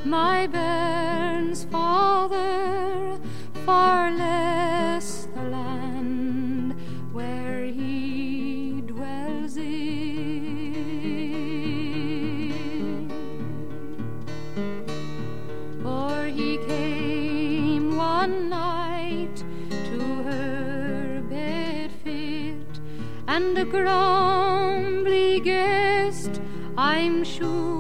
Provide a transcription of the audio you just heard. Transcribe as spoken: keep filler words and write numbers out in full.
my bairn's father, far less the land where he dwells in. For he came one night to her bed fit, and a grumbly guest, I'm sure,